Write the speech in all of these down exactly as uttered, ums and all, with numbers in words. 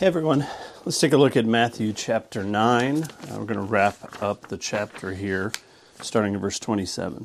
Hey everyone, let's take a look at Matthew chapter nine. Uh, we're going to wrap up the chapter here, starting at verse twenty-seven.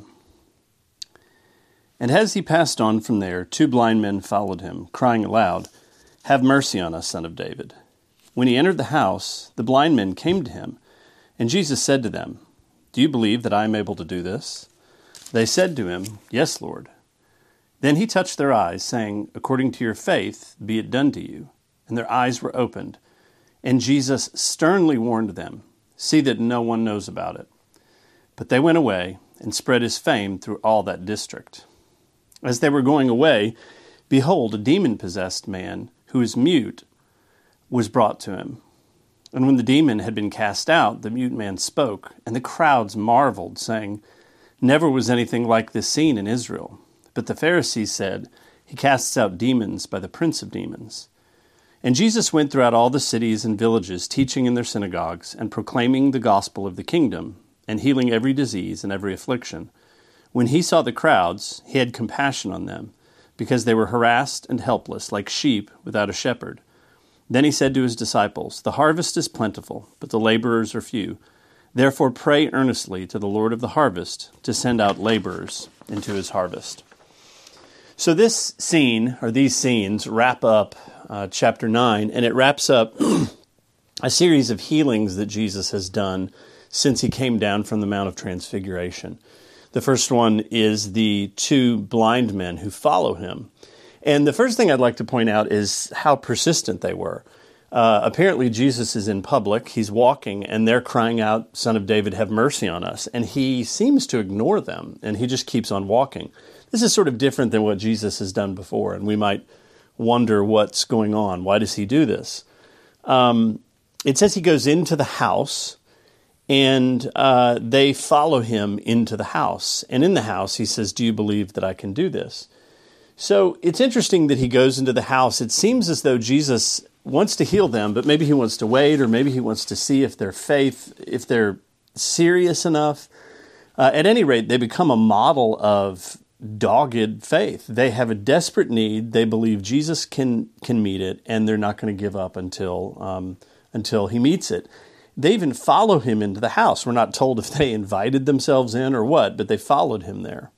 And as he passed on from there, two blind men followed him, crying aloud, "Have mercy on us, Son of David." When he entered the house, the blind men came to him, and Jesus said to them, "Do you believe that I am able to do this?" They said to him, "Yes, Lord." Then he touched their eyes, saying, "According to your faith, be it done to you." And their eyes were opened. And Jesus sternly warned them, "See that no one knows about it." But they went away and spread his fame through all that district. As they were going away, behold, a demon-possessed man, who is mute, was brought to him. And when the demon had been cast out, the mute man spoke, and the crowds marveled, saying, "Never was anything like this seen in Israel." But the Pharisees said, "He casts out demons by the prince of demons." And Jesus went throughout all the cities and villages, teaching in their synagogues, and proclaiming the gospel of the kingdom, and healing every disease and every affliction. When he saw the crowds, he had compassion on them, because they were harassed and helpless, like sheep without a shepherd. Then he said to his disciples, "The harvest is plentiful, but the laborers are few. Therefore pray earnestly to the Lord of the harvest to send out laborers into his harvest." So this scene, or these scenes, wrap up uh, chapter nine, and it wraps up a series of healings that Jesus has done since he came down from the Mount of Transfiguration. The first one is the two blind men who follow him. And the first thing I'd like to point out is how persistent they were. Uh, apparently Jesus is in public, he's walking, and they're crying out, "Son of David, have mercy on us." And he seems to ignore them, and he just keeps on walking. This is sort of different than what Jesus has done before, and we might wonder what's going on. Why does he do this? Um, it says he goes into the house, and uh, they follow him into the house. And in the house, he says, "Do you believe that I can do this?" So it's interesting that he goes into the house. It seems as though Jesus wants to heal them, but maybe he wants to wait, or maybe he wants to see if their faith, if they're serious enough. Uh, at any rate, they become a model of dogged faith. They have a desperate need. They believe Jesus can can meet it, and they're not going to give up until um, until he meets it. They even follow him into the house. We're not told if they invited themselves in or what, but they followed him there.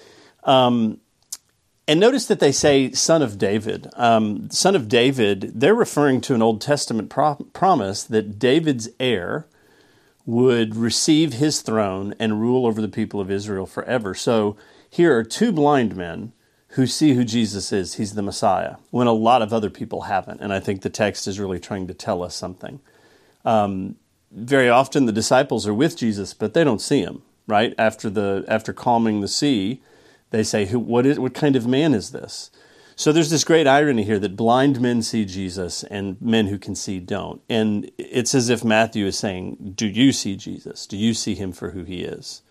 Um, and notice that they say, "Son of David." Um, Son of David, they're referring to an Old Testament pro- promise that David's heir would receive his throne and rule over the people of Israel forever. So here are two blind men who see who Jesus is. He's the Messiah, when a lot of other people haven't. And I think the text is really trying to tell us something. Um, very often the disciples are with Jesus, but they don't see him, right? After the after calming the sea, they say, "Who? What is? What kind of man is this?" So there's this great irony here that blind men see Jesus and men who can see don't. And it's as if Matthew is saying, "Do you see Jesus? Do you see him for who he is?"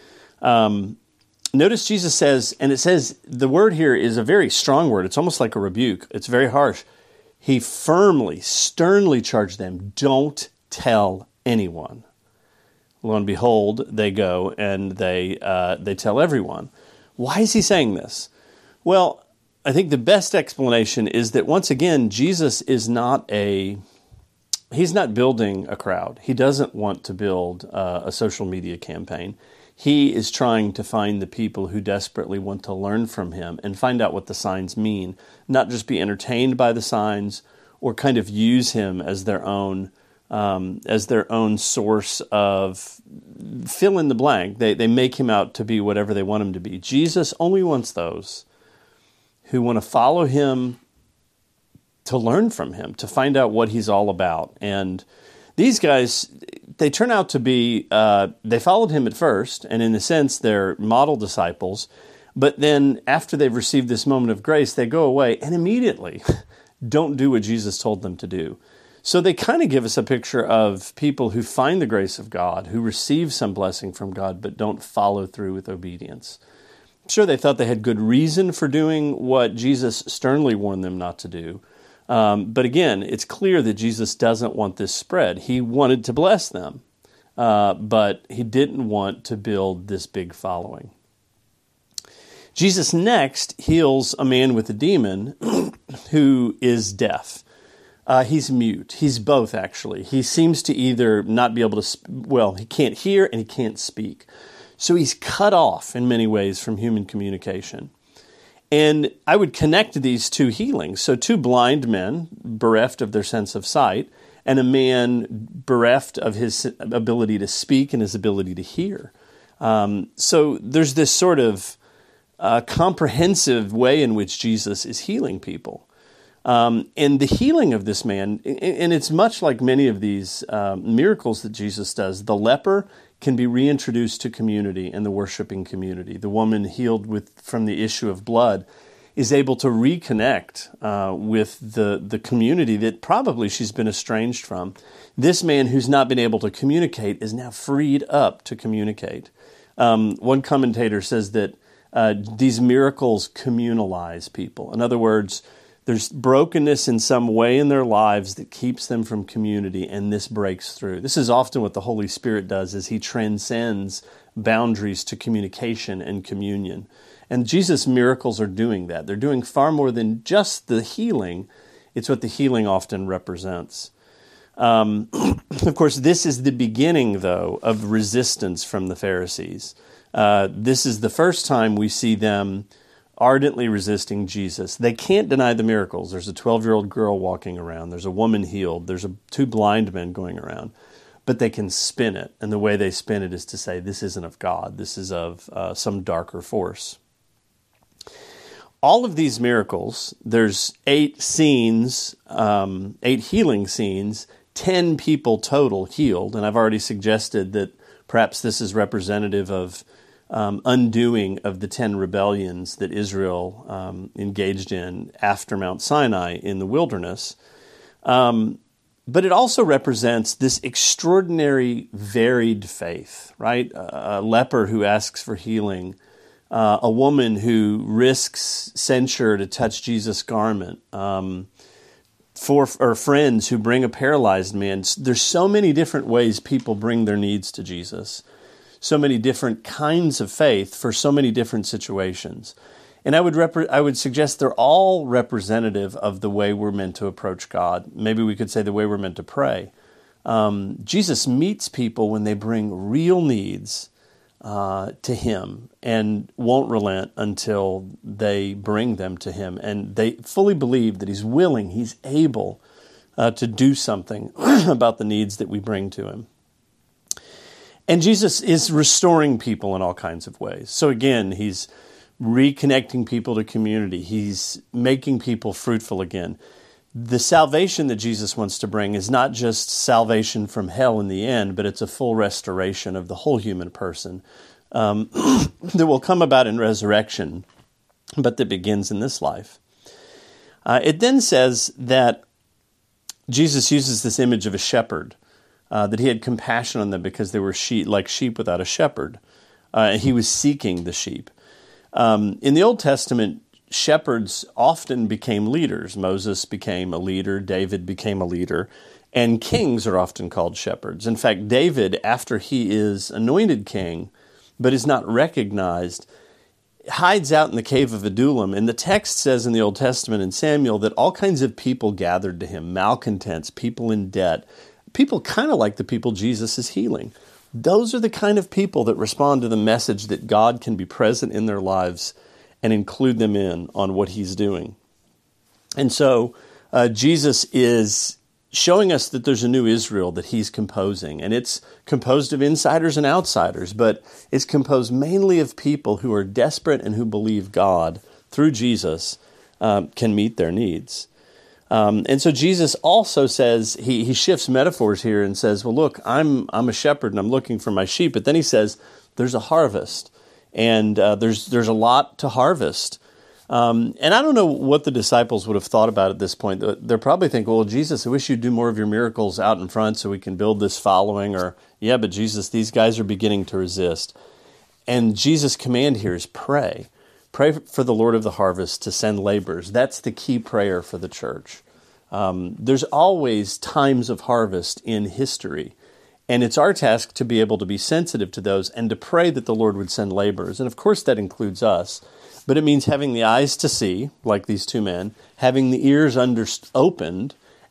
Um, Notice Jesus says, and it says, the word here is a very strong word. It's almost like a rebuke. It's very harsh. He firmly, sternly charged them, "Don't tell anyone." Lo and behold, they go and they uh, they tell everyone. Why is he saying this? Well, I think the best explanation is that once again, Jesus is not a, he's not building a crowd. He doesn't want to build uh, a social media campaign. He is trying to find the people who desperately want to learn from him and find out what the signs mean, not just be entertained by the signs or kind of use him as their own um, as their own source of fill in the blank. They they make him out to be whatever they want him to be. Jesus only wants those who want to follow him, to learn from him, to find out what he's all about. And these guys, they turn out to be, uh, they followed him at first, and in a sense, they're model disciples. But then after they've received this moment of grace, they go away and immediately don't do what Jesus told them to do. So they kind of give us a picture of people who find the grace of God, who receive some blessing from God, but don't follow through with obedience. Sure, they thought they had good reason for doing what Jesus sternly warned them not to do. Um, but again, it's clear that Jesus doesn't want this spread. He wanted to bless them, uh, but he didn't want to build this big following. Jesus next heals a man with a demon who is deaf. Uh, he's mute. He's both, actually. He seems to either not be able to, sp- well, he can't hear and he can't speak. So he's cut off in many ways from human communication. And I would connect these two healings. So two blind men, bereft of their sense of sight, and a man bereft of his ability to speak and his ability to hear. Um, so there's this sort of uh, comprehensive way in which Jesus is healing people. Um, and the healing of this man, and it's much like many of these uh, miracles that Jesus does. The leper can be reintroduced to community and the worshiping community. The woman healed with from the issue of blood is able to reconnect uh, with the, the community that probably she's been estranged from. This man who's not been able to communicate is now freed up to communicate. Um, one commentator says that uh, these miracles communalize people. In other words, there's brokenness in some way in their lives that keeps them from community, and this breaks through. This is often what the Holy Spirit does, is he transcends boundaries to communication and communion. And Jesus' miracles are doing that. They're doing far more than just the healing. It's what the healing often represents. Um, of course, this is the beginning, though, of resistance from the Pharisees. Uh, this is the first time we see them ardently resisting Jesus. They can't deny the miracles. There's a twelve-year-old girl walking around. There's a woman healed. There's a, two blind men going around. But they can spin it. And the way they spin it is to say, this isn't of God. This is of uh, some darker force. All of these miracles, there's eight scenes, um, eight healing scenes, ten people total healed. And I've already suggested that perhaps this is representative of Um, undoing of the ten rebellions that Israel um, engaged in after Mount Sinai in the wilderness. Um, but it also represents this extraordinary varied faith, right? A, a leper who asks for healing, uh, a woman who risks censure to touch Jesus' garment, um, for or friends who bring a paralyzed man. There's so many different ways people bring their needs to Jesus. So many different kinds of faith for so many different situations. And I would rep- I would suggest they're all representative of the way we're meant to approach God. Maybe we could say the way we're meant to pray. Um, Jesus meets people when they bring real needs uh, to Him and won't relent until they bring them to Him. And they fully believe that He's willing, He's able uh, to do something about the needs that we bring to Him. And Jesus is restoring people in all kinds of ways. So again, He's reconnecting people to community. He's making people fruitful again. The salvation that Jesus wants to bring is not just salvation from hell in the end, but it's a full restoration of the whole human person um, that will come about in resurrection, but that begins in this life. Uh, it then says that Jesus uses this image of a shepherd. Uh, that He had compassion on them because they were sheep, like sheep without a shepherd. Uh, and He was seeking the sheep. Um, in the Old Testament, shepherds often became leaders. Moses became a leader. David became a leader. And kings are often called shepherds. In fact, David, after he is anointed king, but is not recognized, hides out in the cave of Adullam. And the text says in the Old Testament in Samuel that all kinds of people gathered to him, malcontents, people in debt, people kind of like the people Jesus is healing. Those are the kind of people that respond to the message that God can be present in their lives and include them in on what He's doing. And so uh, Jesus is showing us that there's a new Israel that He's composing. And it's composed of insiders and outsiders, but it's composed mainly of people who are desperate and who believe God, through Jesus, um, can meet their needs. Um, and so Jesus also says, he he shifts metaphors here and says, well, look, I'm I'm a shepherd and I'm looking for my sheep. But then He says, there's a harvest, and uh, there's there's a lot to harvest. Um, and I don't know what the disciples would have thought about at this point. They're probably thinking, well, Jesus, I wish you'd do more of your miracles out in front so we can build this following. Or, yeah, but Jesus, these guys are beginning to resist. And Jesus' command here is pray. Pray for the Lord of the harvest to send laborers. That's the key prayer for the church. Um, there's always times of harvest in history, and it's our task to be able to be sensitive to those and to pray that the Lord would send laborers. And of course that includes us, but it means having the eyes to see, like these two men, having the ears under, opened,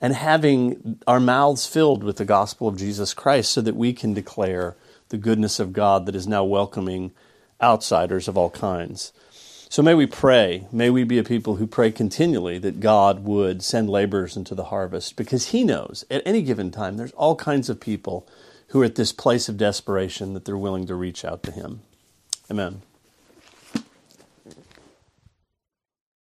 and having our mouths filled with the gospel of Jesus Christ so that we can declare the goodness of God that is now welcoming outsiders of all kinds. So may we pray, may we be a people who pray continually that God would send laborers into the harvest, because he knows at any given time there's all kinds of people who are at this place of desperation that they're willing to reach out to him. Amen.